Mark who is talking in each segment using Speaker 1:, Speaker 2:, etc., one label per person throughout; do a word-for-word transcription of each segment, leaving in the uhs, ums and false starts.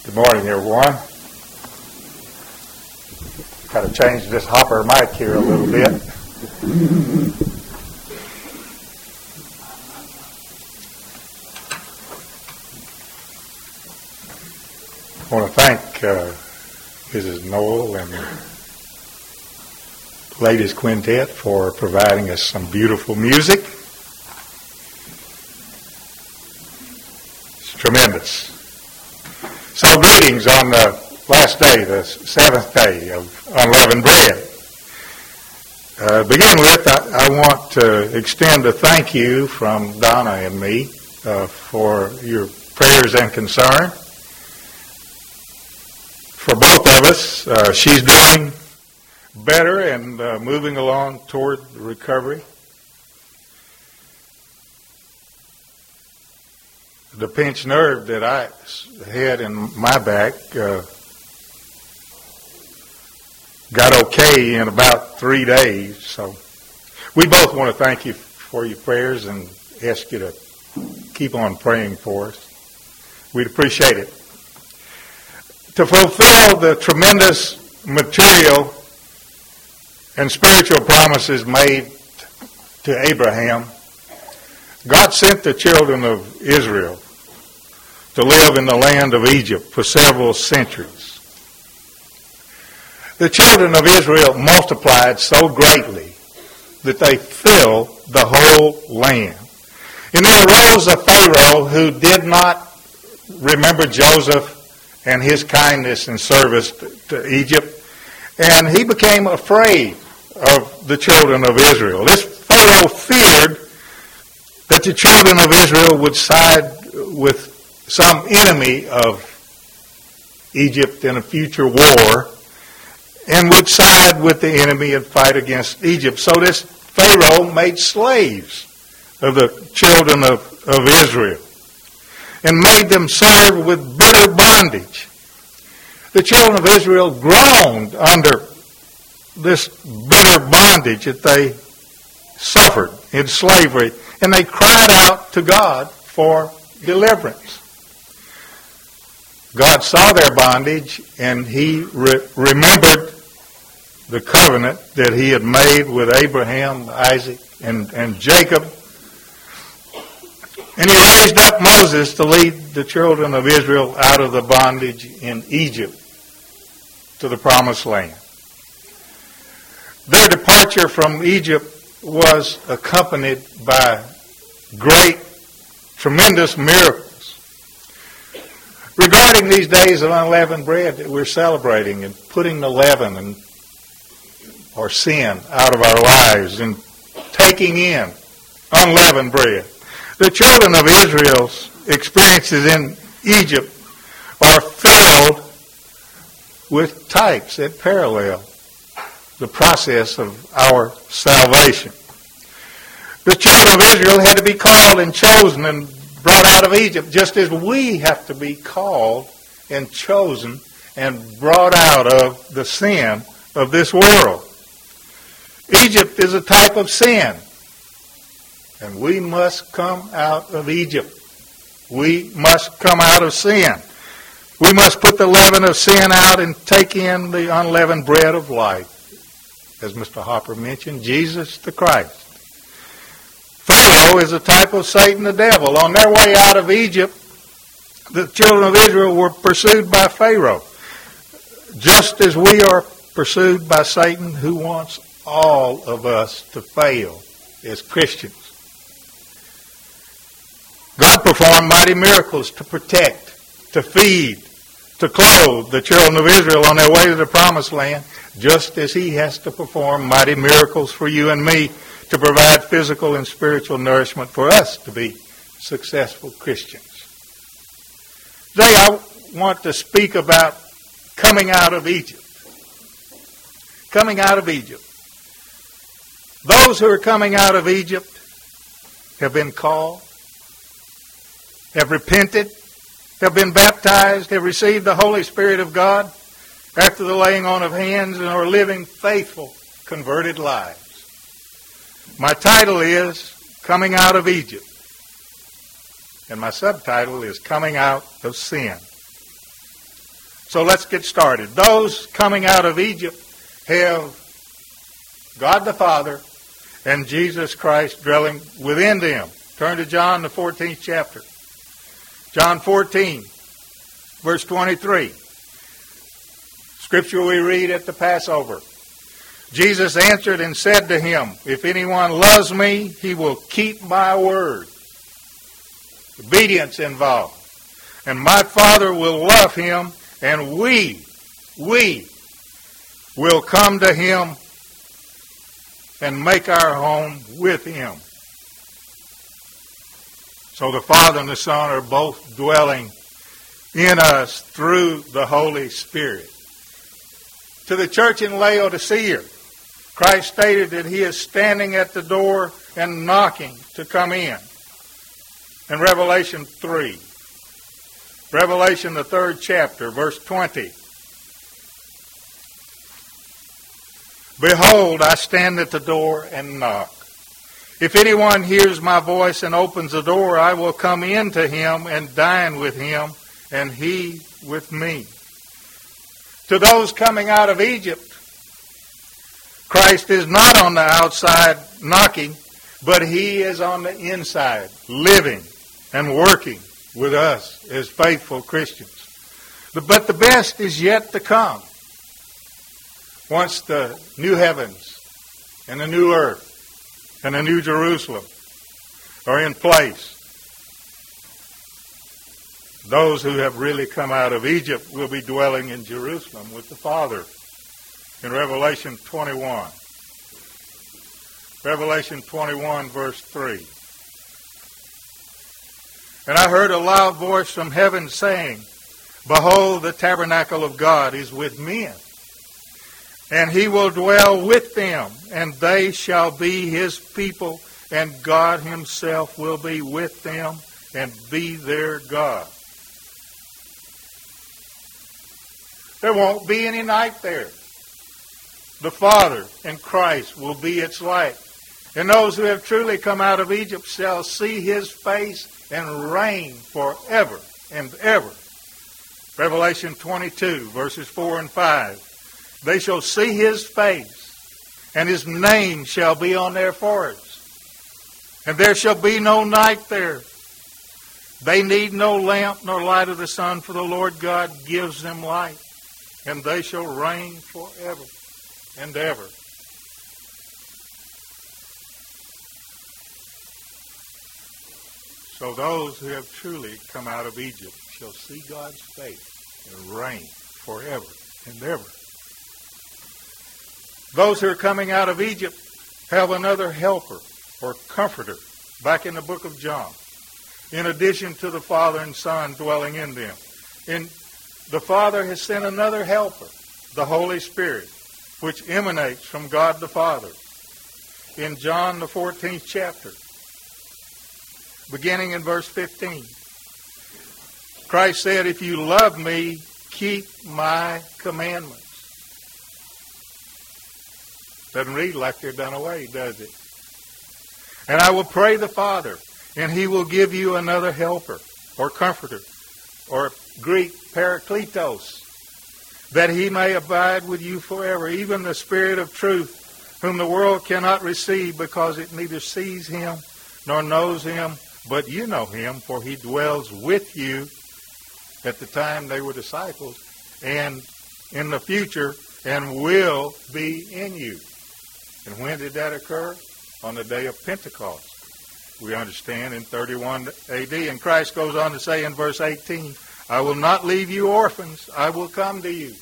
Speaker 1: Good morning, everyone. Got to change this hopper mic here a little bit. I want to thank uh, Missus Noel and the Ladies Quintet for providing us some beautiful music. It's tremendous. So greetings on the last day, the seventh day of unleavened bread. Uh, begin with, I, I want to extend a thank you from Donna and me uh, for your prayers and concern. For both of us, uh, she's doing better and uh, moving along toward recovery. The pinched nerve that I had in my back uh, got okay in about three days. So we both want to thank you for your prayers and ask you to keep on praying for us. We'd appreciate it. To fulfill the tremendous material and spiritual promises made to Abraham, God sent the children of Israel to live in the land of Egypt for several centuries. The children of Israel multiplied so greatly that they filled the whole land. And then arose a Pharaoh who did not remember Joseph and his kindness and service to Egypt, and he became afraid of the children of Israel. This Pharaoh feared that the children of Israel would side with some enemy of Egypt in a future war and would side with the enemy and fight against Egypt. So this Pharaoh made slaves of the children of, of Israel and made them serve with bitter bondage. The children of Israel groaned under this bitter bondage that they suffered in slavery, and they cried out to God for deliverance. God saw their bondage, and he re- remembered the covenant that he had made with Abraham, Isaac, and, and Jacob. And he raised up Moses to lead the children of Israel out of the bondage in Egypt to the promised land. Their departure from Egypt was accompanied by great, tremendous miracles. Regarding these days of unleavened bread that we're celebrating and putting the leaven and, or sin out of our lives and taking in unleavened bread, the children of Israel's experiences in Egypt are filled with types that parallel the process of our salvation. The children of Israel had to be called and chosen and brought out of Egypt, just as we have to be called and chosen and brought out of the sin of this world. Egypt is a type of sin, and we must come out of Egypt. We must come out of sin. We must put the leaven of sin out and take in the unleavened bread of life. As Mister Hopper mentioned, Jesus the Christ. Pharaoh is a type of Satan the devil. On their way out of Egypt, the children of Israel were pursued by Pharaoh, just as we are pursued by Satan, who wants all of us to fail as Christians. God performed mighty miracles to protect, to feed, to clothe the children of Israel on their way to the promised land, just as he has to perform mighty miracles for you and me to provide physical and spiritual nourishment for us to be successful Christians. Today I want to speak about coming out of Egypt. Coming out of Egypt. Those who are coming out of Egypt have been called, have repented, have been baptized, have received the Holy Spirit of God after the laying on of hands, and are living faithful, converted lives. My title is Coming Out of Egypt, and my subtitle is Coming Out of Sin. So let's get started. Those coming out of Egypt have God the Father and Jesus Christ dwelling within them. Turn to John, the fourteenth chapter. John fourteen, verse twenty-three. Scripture we read at the Passover. Jesus answered and said to him, if anyone loves me, he will keep my word. Obedience involved. And my Father will love him, and we, we will come to him and make our home with him. So the Father and the Son are both dwelling in us through the Holy Spirit. To the church in Laodicea, Christ stated that he is standing at the door and knocking to come in. In Revelation three, Revelation the third chapter, verse twenty. Behold, I stand at the door and knock. If anyone hears my voice and opens the door, I will come in to him and dine with him, and he with me. To those coming out of Egypt, Christ is not on the outside knocking, but he is on the inside, living and working with us as faithful Christians. But the best is yet to come. Once the new heavens and the new earth and the new Jerusalem are in place, those who have really come out of Egypt will be dwelling in Jerusalem with the Father. In Revelation twenty-one. Revelation twenty-one, verse three. And I heard a loud voice from heaven saying, behold, the tabernacle of God is with men, and he will dwell with them, and they shall be his people, and God himself will be with them and be their God. There won't be any night there. The Father and Christ will be its light. And those who have truly come out of Egypt shall see his face and reign forever and ever. Revelation twenty-two, verses four and five. They shall see his face, and his name shall be on their foreheads. And there shall be no night there. They need no lamp nor light of the sun, for the Lord God gives them light. And they shall reign forever and ever. So those who have truly come out of Egypt shall see God's face and reign forever and ever. Those who are coming out of Egypt have another helper or comforter back in the book of John, in addition to the Father and Son dwelling in them. And the Father has sent another helper, the Holy Spirit, which emanates from God the Father. In John the fourteenth chapter, beginning in verse fifteen, Christ said, if you love me, keep my commandments. Doesn't read like they're done away, does it? And I will pray the Father, and he will give you another helper or comforter, or Greek parakletos, that he may abide with you forever, even the Spirit of truth, whom the world cannot receive, because it neither sees him nor knows him, but you know him, for he dwells with you. At the time they were disciples, and in the future, and will be in you. And when did that occur? On the day of Pentecost. We understand in thirty-one A D. And Christ goes on to say in verse eighteen, I will not leave you orphans, I will come to you.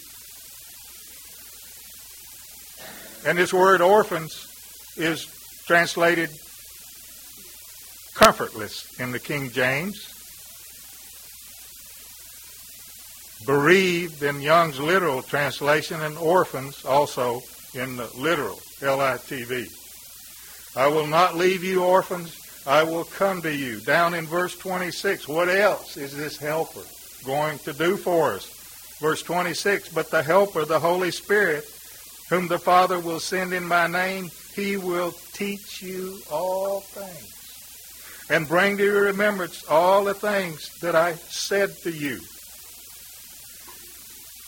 Speaker 1: And this word orphans is translated comfortless in the King James. Bereaved in Young's literal translation, and orphans also in the literal L I T V. I will not leave you orphans, I will come to you. Down in verse twenty-six, what else is this helper going to do for us? Verse twenty-six, but the helper, the Holy Spirit, whom the Father will send in my name, he will teach you all things, and bring to your remembrance all the things that I said to you.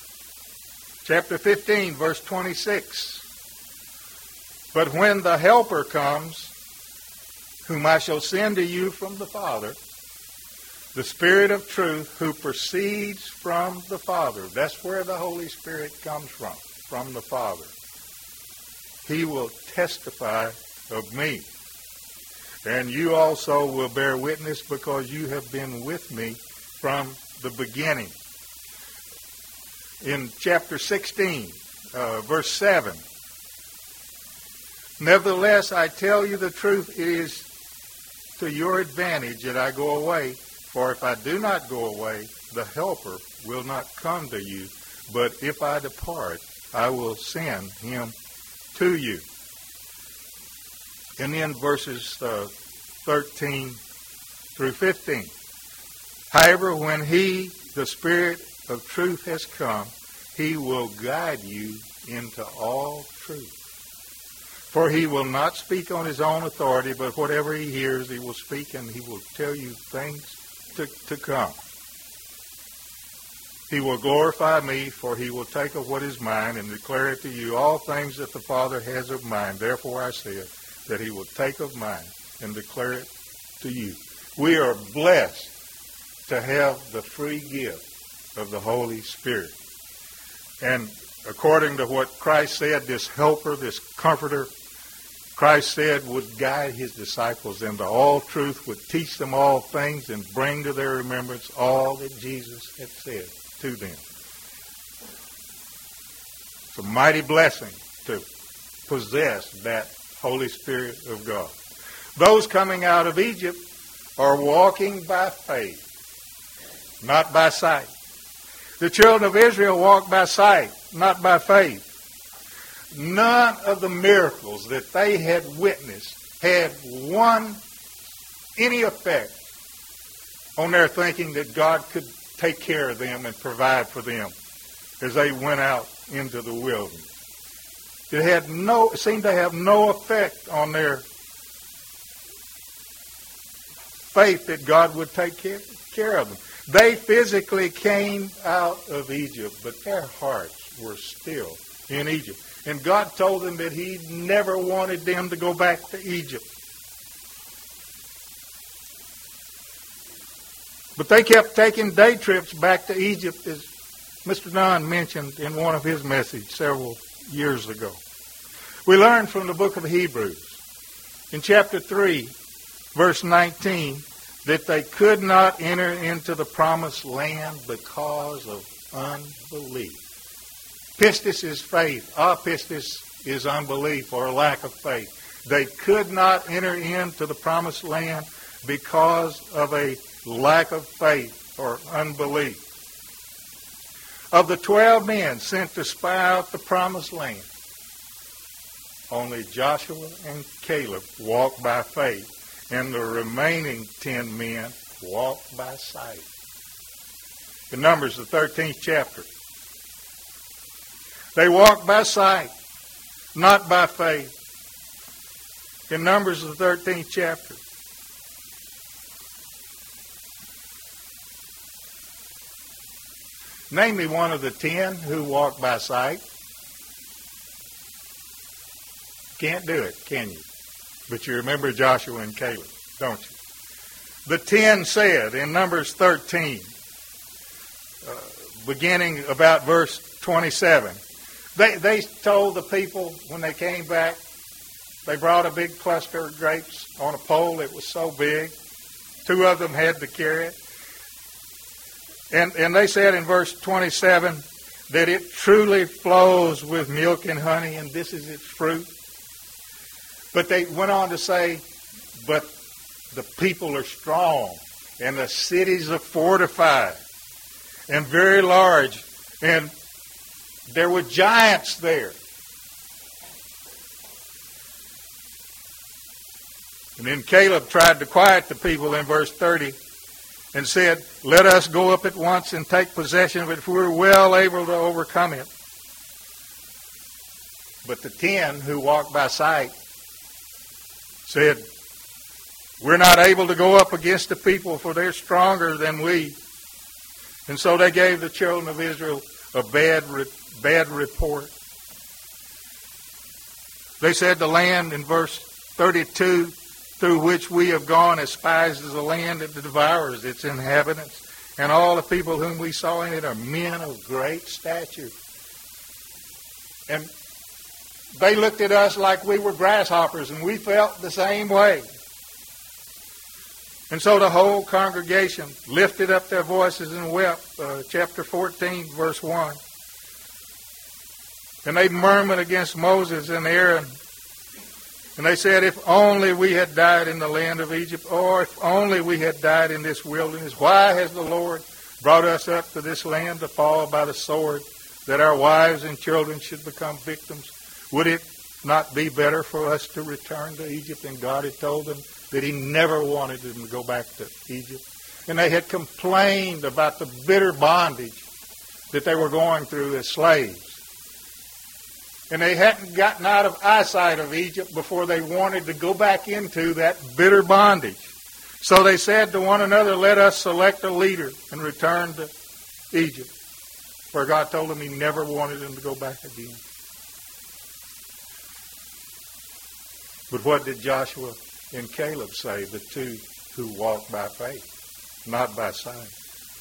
Speaker 1: Chapter fifteen, verse twenty-six. But when the Helper comes, whom I shall send to you from the Father, the Spirit of truth, who proceeds from the Father. That's where the Holy Spirit comes from, from the Father. He will testify of me. And you also will bear witness, because you have been with me from the beginning. In chapter sixteen, uh, verse seven. Nevertheless, I tell you the truth, it is to your advantage that I go away. For if I do not go away, the Helper will not come to you. But if I depart, I will send him to you. And then verses uh, thirteen through fifteen. However, when he, the Spirit of truth, has come, he will guide you into all truth. For he will not speak on his own authority, but whatever he hears, he will speak, and he will tell you things to, to come. He will glorify me, for he will take of what is mine and declare it to you. All things that the Father has of mine, therefore I said that he will take of mine and declare it to you. We are blessed to have the free gift of the Holy Spirit. And according to what Christ said, this helper, this comforter, Christ said would guide his disciples into all truth, would teach them all things, and bring to their remembrance all that Jesus had said to them. It's a mighty blessing to possess that Holy Spirit of God. Those coming out of Egypt are walking by faith, not by sight. The children of Israel walked by sight, not by faith. None of the miracles that they had witnessed had one, any effect on their thinking that God could take care of them and provide for them as they went out into the wilderness. It had no, it seemed to have no effect on their faith that God would take care, care of them. They physically came out of Egypt, but their hearts were still in Egypt. And God told them that he never wanted them to go back to Egypt. But they kept taking day trips back to Egypt, as Mister Dunn mentioned in one of his messages several years ago. We learn from the book of Hebrews, in chapter three, verse nineteen, that they could not enter into the promised land because of unbelief. Pistis is faith. Apistis is unbelief or lack of faith. They could not enter into the promised land because of a lack of faith or unbelief. Of the twelve men sent to spy out the promised land, only Joshua and Caleb walked by faith, and the remaining ten men walked by sight. In Numbers, the thirteenth chapter. They walked by sight, not by faith. In Numbers, the thirteenth chapter. Name me one of the ten who walked by sight. Can't do it, can you? But you remember Joshua and Caleb, don't you? The ten said in Numbers thirteen, uh, beginning about verse twenty-seven, they, they told the people when they came back, they brought a big cluster of grapes on a pole. It was so big. Two of them had to carry it. And, and they said in verse twenty-seven that it truly flows with milk and honey, and this is its fruit. But they went on to say, but the people are strong, and the cities are fortified, and very large, and there were giants there. And then Caleb tried to quiet the people in verse thirty and said, let us go up at once and take possession of it, for we're well able to overcome it. But the ten who walked by sight said, we're not able to go up against the people, for they're stronger than we. And so they gave the children of Israel a bad, re- bad report. They said the land in verse thirty-two, through which we have gone as spies, is a land that devours its inhabitants. And all the people whom we saw in it are men of great stature. And they looked at us like we were grasshoppers, and we felt the same way. And so the whole congregation lifted up their voices and wept. Uh, chapter fourteen, verse one. And they murmured against Moses and Aaron. And they said, if only we had died in the land of Egypt, or if only we had died in this wilderness. Why has the Lord brought us up to this land to fall by the sword, that our wives and children should become victims? Would it not be better for us to return to Egypt? And God had told them that he never wanted them to go back to Egypt. And they had complained about the bitter bondage that they were going through as slaves. And they hadn't gotten out of eyesight of Egypt before they wanted to go back into that bitter bondage. So they said to one another, let us select a leader and return to Egypt. Where God told them he never wanted them to go back again. But what did Joshua and Caleb say, the two who walked by faith, not by sight?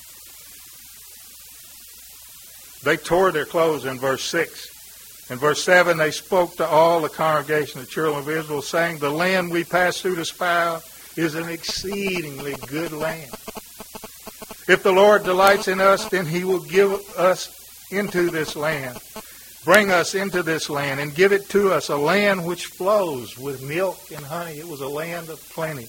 Speaker 1: They tore their clothes in verse six. In verse seven, they spoke to all the congregation of the children of Israel, saying, the land we passed through to spy out is an exceedingly good land. If the Lord delights in us, then he will give us into this land, bring us into this land, and give it to us, a land which flows with milk and honey. It was a land of plenty.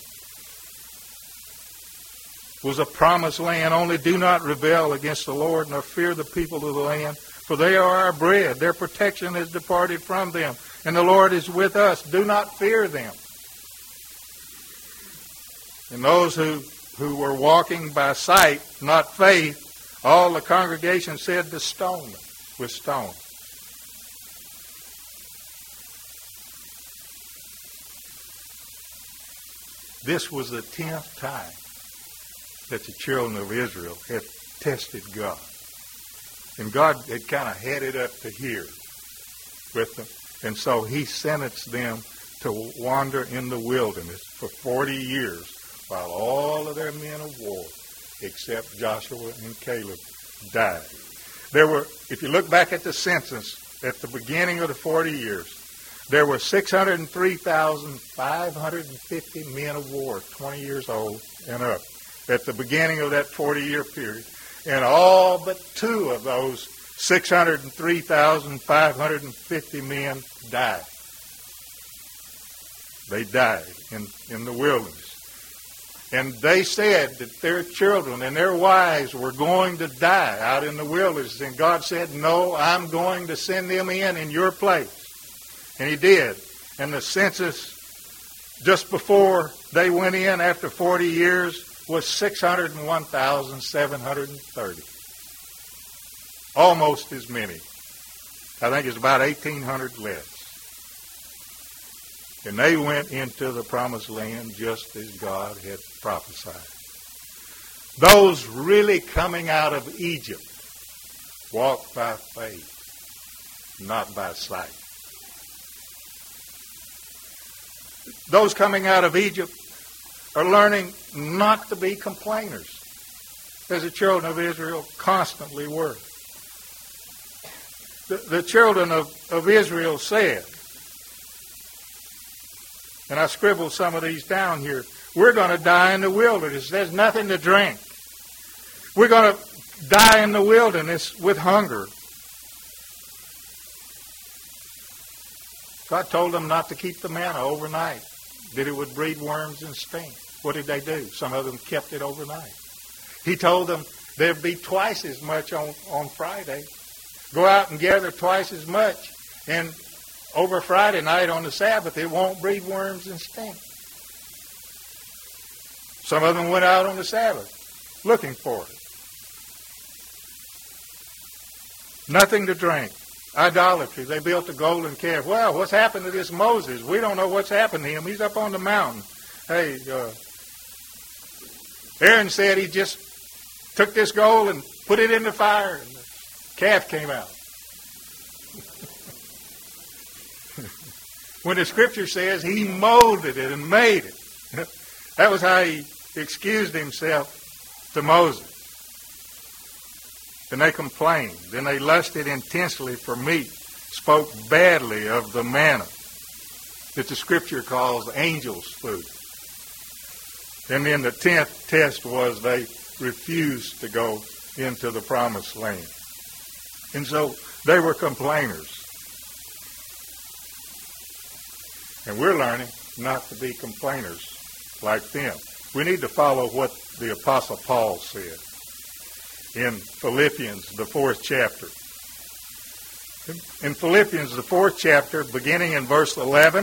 Speaker 1: It was a promised land. Only do not rebel against the Lord, nor fear the people of the land. For they are our bread. Their protection has departed from them. And the Lord is with us. Do not fear them. And those who, who were walking by sight, not faith, all the congregation said to stone them with stones. This was the tenth time that the children of Israel had tested God. And God had kind of had it up to here with them. And so he sentenced them to wander in the wilderness for forty years while all of their men of war, except Joshua and Caleb, died. There were, if you look back at the census at the beginning of the forty years, there were six hundred three thousand five hundred fifty men of war, twenty years old and up, at the beginning of that forty-year period. And all but two of those six hundred three thousand five hundred fifty men died. They died in, in the wilderness. And they said that their children and their wives were going to die out in the wilderness. And God said, no, I'm going to send them in in your place. And he did. And the census just before they went in after forty years was six hundred one thousand seven hundred thirty. Almost as many. I think it's about eighteen hundred less. And they went into the promised land just as God had prophesied. Those really coming out of Egypt walked by faith, not by sight. Those coming out of Egypt are learning not to be complainers, as the children of Israel constantly were. The, the children of, of Israel said, and I scribbled some of these down here, we're going to die in the wilderness. There's nothing to drink. We're going to die in the wilderness with hunger. God told them not to keep the manna overnight, that it would breed worms and stink. What did they do? Some of them kept it overnight. He told them there'd be twice as much on, on Friday. Go out and gather twice as much. And over Friday night on the Sabbath, it won't breed worms and stink. Some of them went out on the Sabbath looking for it. Nothing to drink. Idolatry. They built a golden calf. Well, what's happened to this Moses? We don't know what's happened to him. He's up on the mountain. Hey, uh, Aaron said he just took this gold and put it in the fire, and the calf came out. When the scripture says he molded it and made it. That was how he excused himself to Moses. Then they complained. Then they lusted intensely for meat, spoke badly of the manna that the scripture calls angels' food. And then the tenth test was they refused to go into the promised land. And so they were complainers. And we're learning not to be complainers like them. We need to follow what the Apostle Paul said in Philippians, the fourth chapter. In Philippians, the fourth chapter, beginning in verse eleven,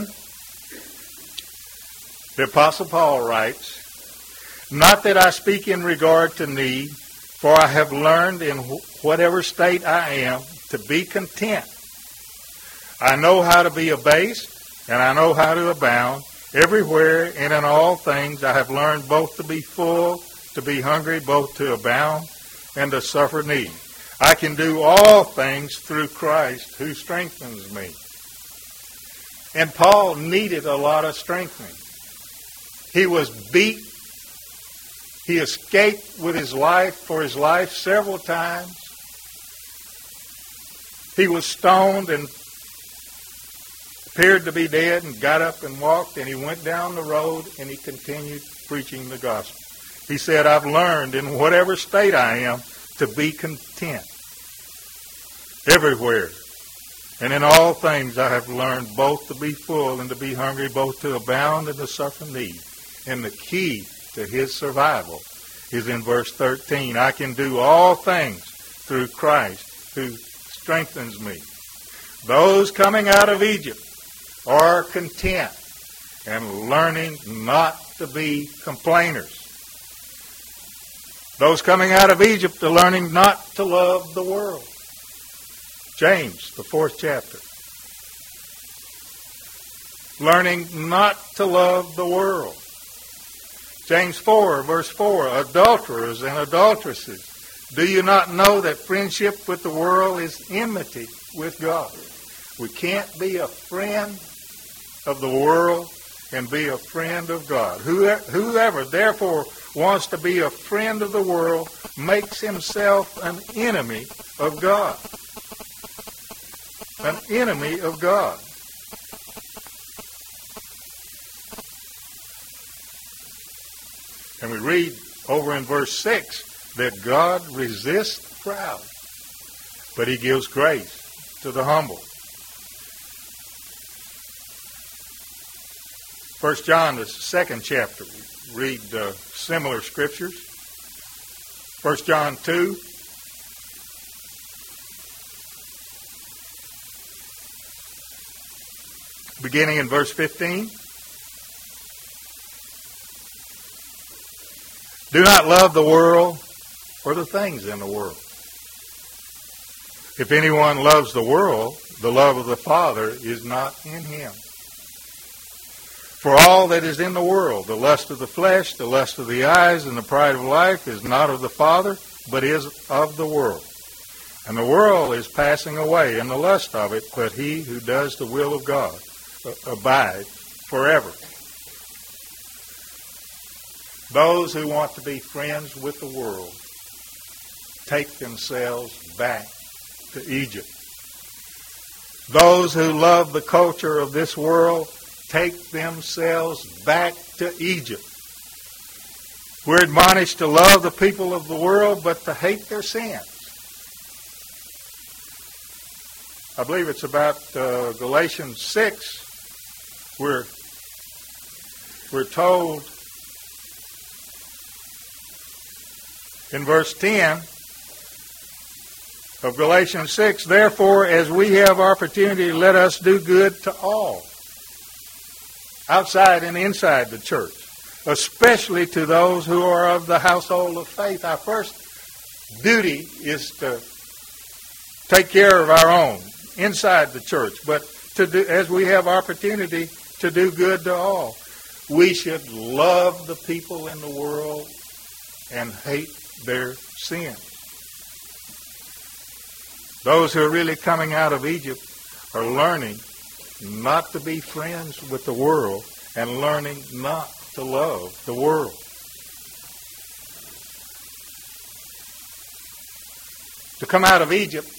Speaker 1: the Apostle Paul writes, "Not that I speak in regard to need, for I have learned in whatever state I am to be content. I know how to be abased, and I know how to abound. Everywhere and in all things I have learned both to be full, to be hungry, both to abound, and to suffer need. I can do all things through Christ who strengthens me." And Paul needed a lot of strengthening. He was beat. He escaped with his life for his life several times. He was stoned and appeared to be dead and got up and walked, and he went down the road and he continued preaching the gospel. He said, "I've learned in whatever state I am to be content. Everywhere and in all things I have learned both to be full and to be hungry, both to abound and to suffer need." And the key to his survival is in verse thirteen. "I can do all things through Christ who strengthens me." Those coming out of Egypt are content and learning not to be complainers. Those coming out of Egypt are learning not to love the world. James, the fourth chapter. Learning not to love the world. James four, verse four, "Adulterers and adulteresses, do you not know that friendship with the world is enmity with God?" We can't be a friend of the world and be a friend of God. Whoever, therefore, wants to be a friend of the world makes himself an enemy of God. An enemy of God. And we read over in verse six that God resists the proud, but he gives grace to the humble. First John, the second chapter, we read uh, similar scriptures. First John two. Beginning in verse fifteen. "Do not love the world or the things in the world. If anyone loves the world, the love of the Father is not in him. For all that is in the world, the lust of the flesh, the lust of the eyes, and the pride of life is not of the Father, but is of the world. And the world is passing away, and the lust of it, but he who does the will of God abide forever." Those who want to be friends with the world take themselves back to Egypt. Those who love the culture of this world take themselves back to Egypt. We're admonished to love the people of the world, but to hate their sins. I believe it's about uh, Galatians six. We're, we're told in verse ten of Galatians six, "Therefore, as we have opportunity, let us do good to all, outside and inside the church, especially to those who are of the household of faith." Our first duty is to take care of our own inside the church, but to do, as we have opportunity to do good to all, we should love the people in the world and hate their sin. Those who are really coming out of Egypt are learning not to be friends with the world and learning not to love the world. To come out of Egypt,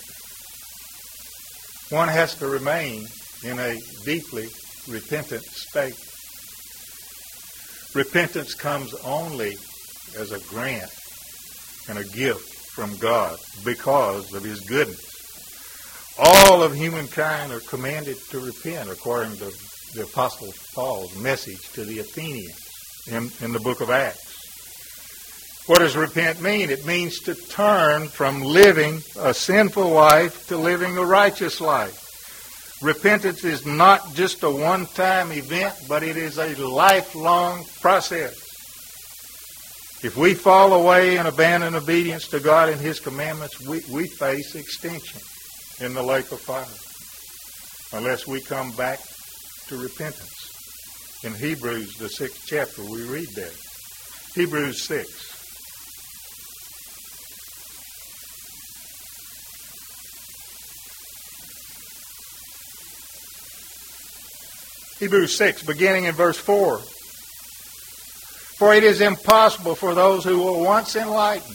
Speaker 1: one has to remain in a deeply repentant state. Repentance comes only as a grant and a gift from God because of His goodness. All of humankind are commanded to repent according to the Apostle Paul's message to the Athenians in, in the book of Acts. What does repent mean? It means to turn from living a sinful life to living a righteous life. Repentance is not just a one-time event, but it is a lifelong process. If we fall away and abandon obedience to God and His commandments, we, we face extinction in the lake of fire unless we come back to repentance. In Hebrews, the sixth chapter, we read that. Hebrews six. Hebrews six, beginning in verse four. For it is impossible for those who were once enlightened.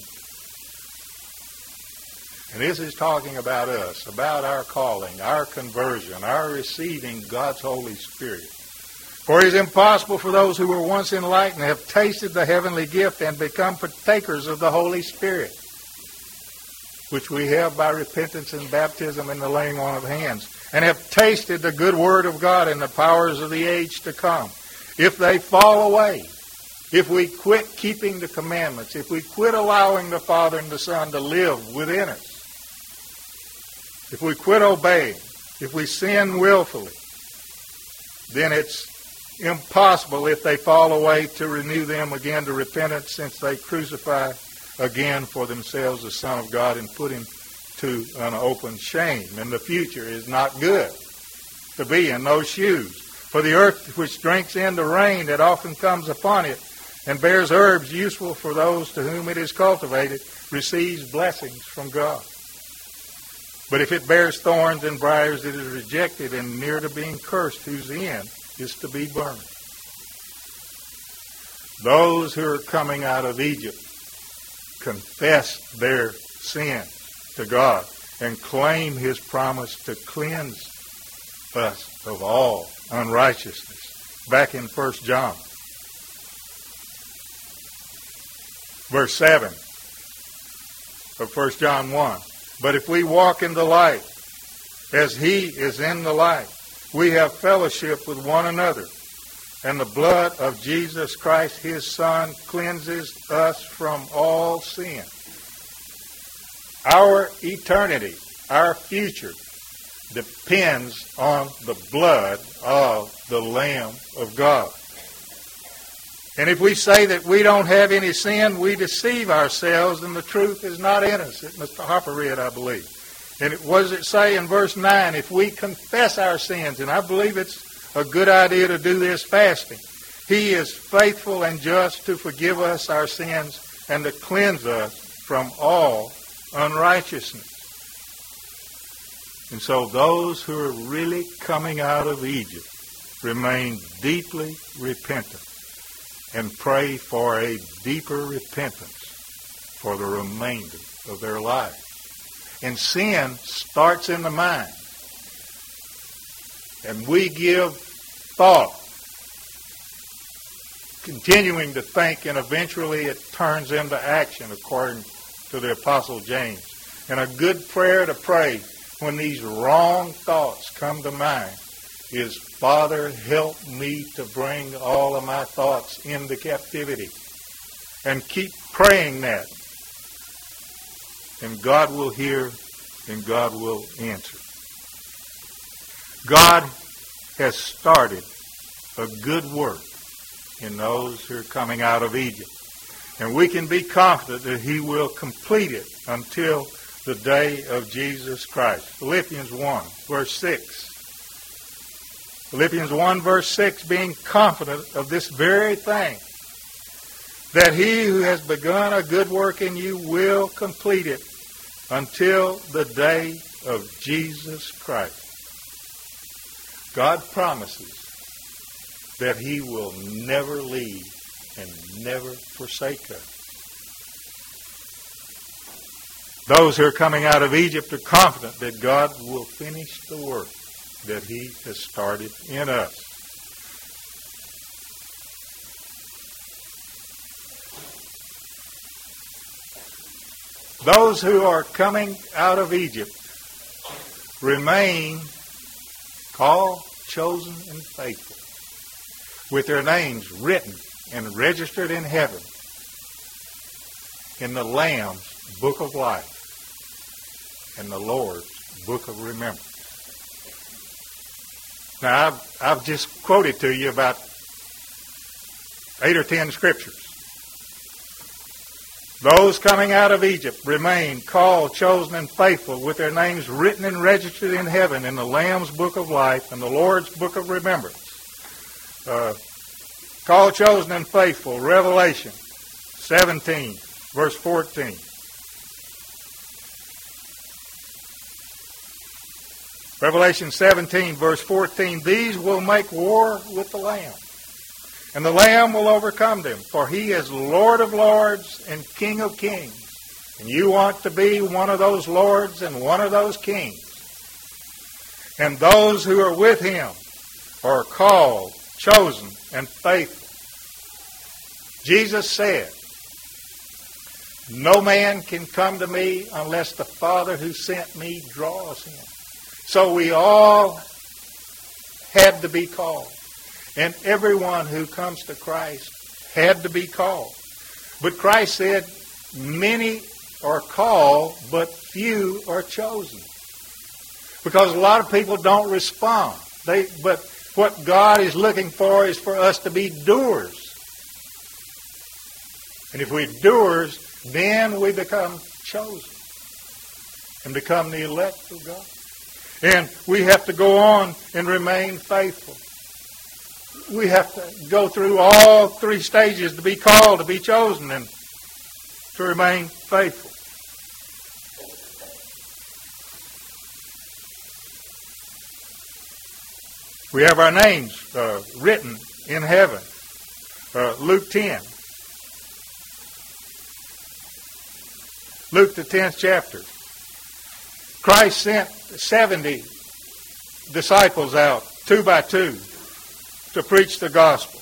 Speaker 1: And this is talking about us, about our calling, our conversion, our receiving God's Holy Spirit. For it is impossible for those who were once enlightened, have tasted the heavenly gift and become partakers of the Holy Spirit, which we have by repentance and baptism and the laying on of hands, and have tasted the good word of God and the powers of the age to come. If they fall away, if we quit keeping the commandments, if we quit allowing the Father and the Son to live within us, if we quit obeying, if we sin willfully, then it's impossible if they fall away to renew them again to repentance, since they crucify again for themselves the Son of God and put Him to an open shame. And the future is not good to be in those shoes. For the earth which drinks in the rain that often comes upon it and bears herbs useful for those to whom it is cultivated receives blessings from God. But if it bears thorns and briars, it is rejected and near to being cursed, whose end is to be burned. Those who are coming out of Egypt confess their sin to God and claim His promise to cleanse us of all unrighteousness. Back in First John, verse seven of First John one. But if we walk in the light, as He is in the light, we have fellowship with one another. And the blood of Jesus Christ, His Son, cleanses us from all sin. Our eternity, our future, depends on the blood of the Lamb of God. And if we say that we don't have any sin, we deceive ourselves and the truth is not in us. It Mister Harper read, I believe. And it, what does it say in verse nine? If we confess our sins, and I believe it's a good idea to do this fasting, He is faithful and just to forgive us our sins and to cleanse us from all unrighteousness. And so those who are really coming out of Egypt remain deeply repentant and pray for a deeper repentance for the remainder of their lives. And sin starts in the mind. And we give thought, continuing to think, and eventually it turns into action, according to the Apostle James. And a good prayer to pray when these wrong thoughts come to mind is, Father, help me to bring all of my thoughts into captivity. And keep praying that. And God will hear and God will answer. God has started a good work in those who are coming out of Egypt. And we can be confident that He will complete it until the day of Jesus Christ. Philippians one, verse six. Philippians one, verse six, being confident of this very thing, that He who has begun a good work in you will complete it until the day of Jesus Christ. God promises that he will never leave and never forsake us. Those who are coming out of Egypt are confident that God will finish the work that he has started in us. Those who are coming out of Egypt remain called, chosen, and faithful, with their names written and registered in heaven in the Lamb's book of life and the Lord's book of remembrance. Now, I've, I've just quoted to you about eight or ten scriptures. Those coming out of Egypt remain called, chosen, and faithful, with their names written and registered in heaven in the Lamb's book of life and the Lord's book of remembrance. Uh, called, chosen, and faithful, Revelation seventeen, verse fourteen. Revelation seventeen, verse fourteen, these will make war with the Lamb, and the Lamb will overcome them, for he is Lord of lords and King of kings. And you want to be one of those lords and one of those kings. And those who are with him are called, chosen, and faithful. Jesus said, no man can come to me unless the Father who sent me draws him. So we all had to be called. And everyone who comes to Christ had to be called. But Christ said, many are called, but few are chosen. Because a lot of people don't respond. They, but what God is looking for is for us to be doers. And if we're doers, then we become chosen and become the elect of God. And we have to go on and remain faithful. We have to go through all three stages to be called, to be chosen, and to remain faithful. We have our names uh, written in heaven. Uh, Luke ten. Luke the tenth chapter. Christ sent seventy disciples out, two by two, to preach the gospel.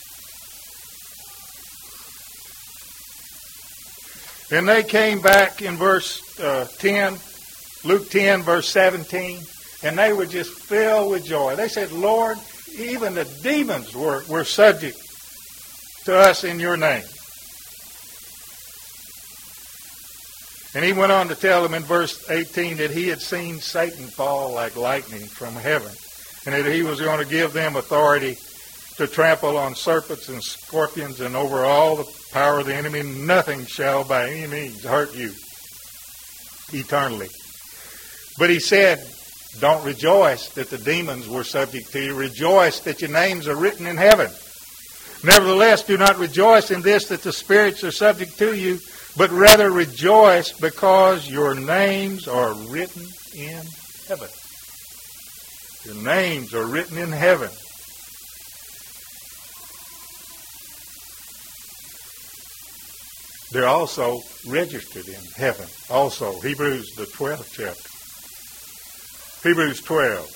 Speaker 1: And they came back in verse uh, ten, Luke ten, verse seventeen, and they were just filled with joy. They said, Lord, even the demons were, were subject to us in your name. And he went on to tell them in verse eighteen that he had seen Satan fall like lightning from heaven, and that he was going to give them authority to trample on serpents and scorpions and over all the power of the enemy. Nothing shall by any means hurt you eternally. But he said, don't rejoice that the demons were subject to you. Rejoice that your names are written in heaven. Nevertheless, do not rejoice in this that the spirits are subject to you, but rather rejoice because your names are written in heaven. Your names are written in heaven. They're also registered in heaven. Also, Hebrews the twelfth chapter. Hebrews twelve.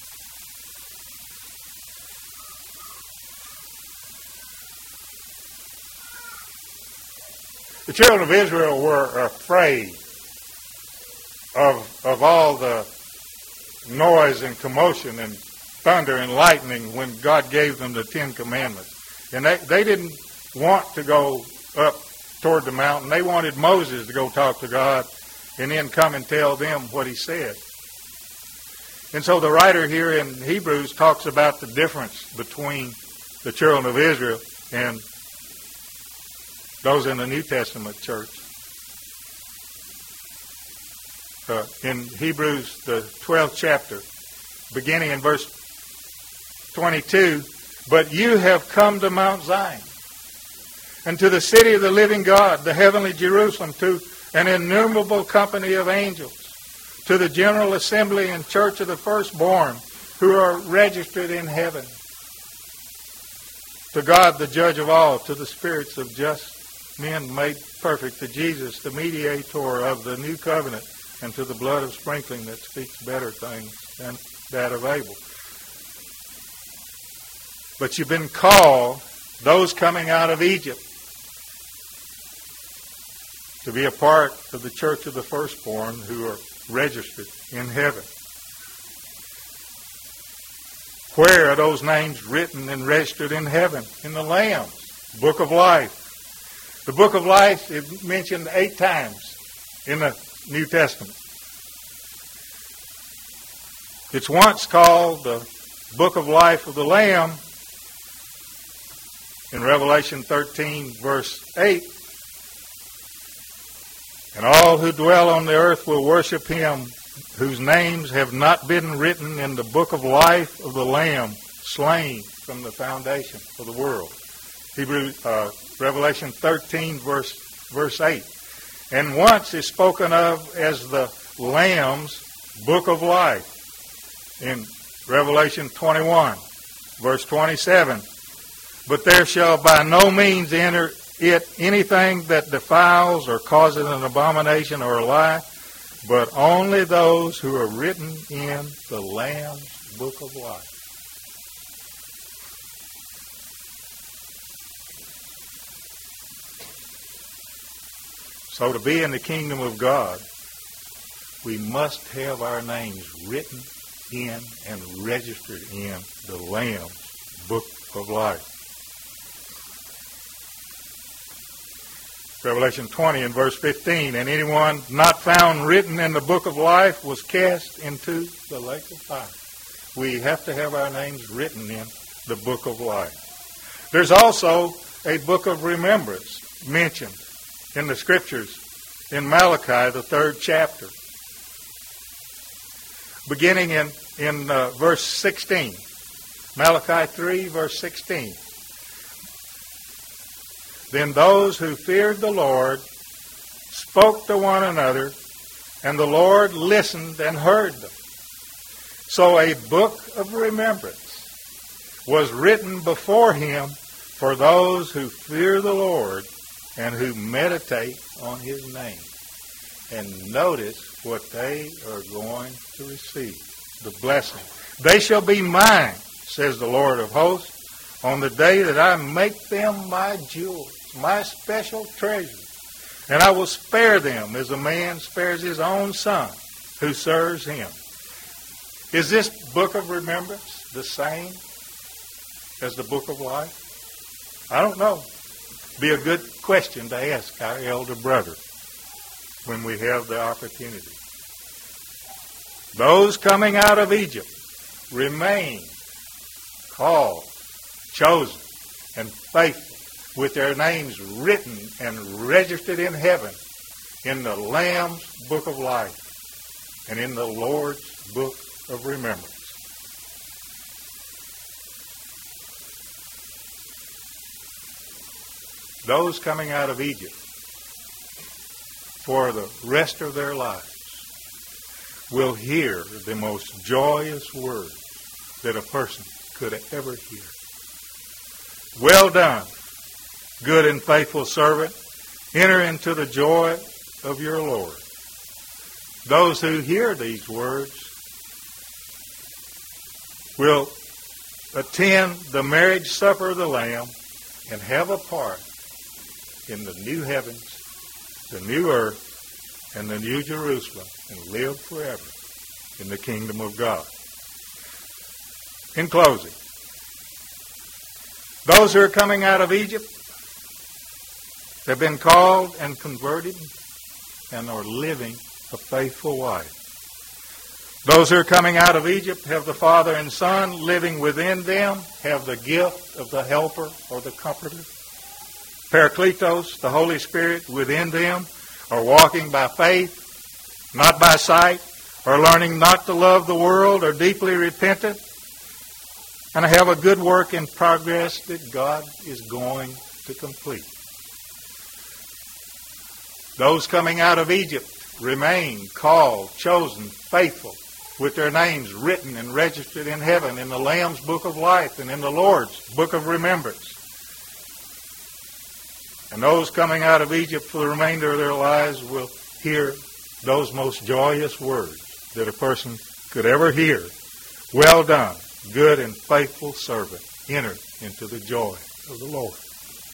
Speaker 1: The children of Israel were afraid of, of all the noise and commotion and thunder and lightning when God gave them the Ten Commandments. And they, they didn't want to go up toward the mountain. They wanted Moses to go talk to God and then come and tell them what he said. And so the writer here in Hebrews talks about the difference between the children of Israel and those in the New Testament church. Uh, in Hebrews, the twelfth chapter, beginning in verse twenty-two, but you have come to Mount Zion, and to the city of the living God, the heavenly Jerusalem, to an innumerable company of angels, to the general assembly and church of the firstborn who are registered in heaven, to God the judge of all, to the spirits of just men made perfect, to Jesus the mediator of the new covenant, and to the blood of sprinkling that speaks better things than that of Abel. But you've been called, those coming out of Egypt, to be a part of the church of the firstborn who are registered in heaven. Where are those names written and registered in heaven? In the Lamb's Book of Life. The Book of Life is mentioned eight times in the New Testament. It's once called the Book of Life of the Lamb in Revelation thirteen, verse eight. And all who dwell on the earth will worship him, whose names have not been written in the book of life of the Lamb, slain from the foundation of the world. Hebrew, uh, Revelation thirteen, verse verse eight. And once is spoken of as the Lamb's book of life in Revelation twenty-one, verse twenty-seven. But there shall by no means enter it anything that defiles or causes an abomination or a lie, but only those who are written in the Lamb's book of life. So to be in the kingdom of God, we must have our names written in and registered in the Lamb's book of life. Revelation twenty and verse fifteen, and anyone not found written in the book of life was cast into the lake of fire. We have to have our names written in the book of life. There's also a book of remembrance mentioned in the scriptures in Malachi, the third chapter, beginning in, in uh, verse sixteen. Malachi three, verse sixteen. Then those who feared the Lord spoke to one another, and the Lord listened and heard them. So a book of remembrance was written before him for those who fear the Lord and who meditate on his name. And notice what they are going to receive, the blessing. They shall be mine, says the Lord of hosts, on the day that I make them my jewels, my special treasure. And I will spare them as a man spares his own son who serves him. Is this book of remembrance the same as the book of life? I don't know. Be a good question to ask our elder brother when we have the opportunity. Those coming out of Egypt remain called, chosen, and faithful, with their names written and registered in heaven in the Lamb's book of life and in the Lord's book of remembrance. Those coming out of Egypt for the rest of their lives will hear the most joyous words that a person could ever hear. Well done, good and faithful servant. Enter into the joy of your Lord. Those who hear these words will attend the marriage supper of the Lamb and have a part in the new heavens, the new earth, and the new Jerusalem, and live forever in the kingdom of God. In closing, those who are coming out of Egypt have been called and converted and are living a faithful life. Those who are coming out of Egypt have the Father and Son living within them, have the gift of the Helper or the Comforter. Parakletos, the Holy Spirit within them, are walking by faith, not by sight, are learning not to love the world, are deeply repentant, and have a good work in progress that God is going to complete. Those coming out of Egypt remain called, chosen, faithful, with their names written and registered in heaven in the Lamb's book of life and in the Lord's book of remembrance. And those coming out of Egypt for the remainder of their lives will hear those most joyous words that a person could ever hear. Well done, good and faithful servant. Enter into the joy of the Lord.